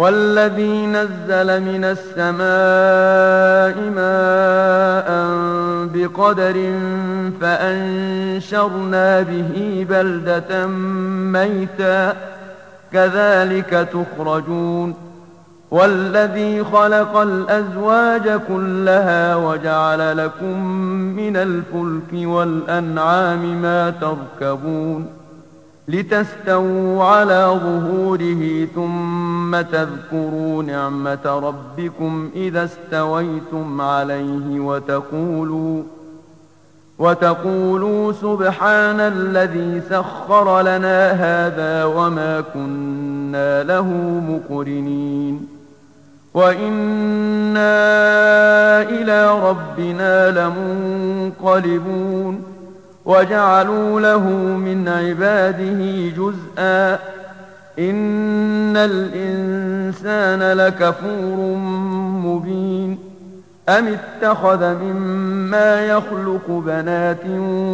والذي نزل من السماء ماء بقدر فأنشرنا به بلدة ميتا كذلك تخرجون والذي خلق الأزواج كلها وجعل لكم من الفلك والأنعام ما تركبون لتستووا على ظهوره ثم تذكروا نعمة ربكم إذا استويتم عليه وتقولوا سبحان الذي سخر لنا هذا وما كنا له مقرنين وإنا إلى ربنا لمنقلبون وجعلوا له من عباده جزءا إن الإنسان لكفور مبين أم اتخذ مما يخلق بنات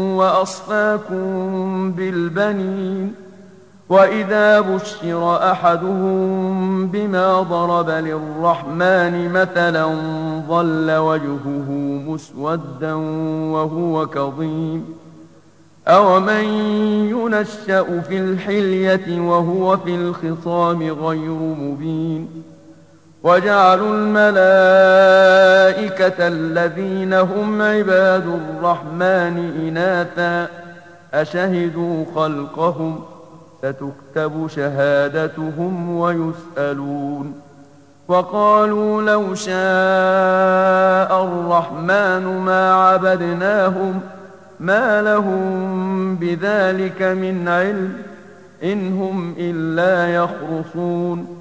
وأصفاكم بالبنين وإذا بشر أحدهم بما ضرب للرحمن مثلا ظل وجهه مسودا وهو كظيم أومن ينشأ في الحلية وهو في الخصام غير مبين وجعلوا الملائكة الذين هم عباد الرحمن إناثا أشهدوا خلقهم ستكتب شهادتهم ويسألون وقالوا لو شاء الرحمن ما عبدناهم ما لهم بذلك من علم إن هم إلا يخرصون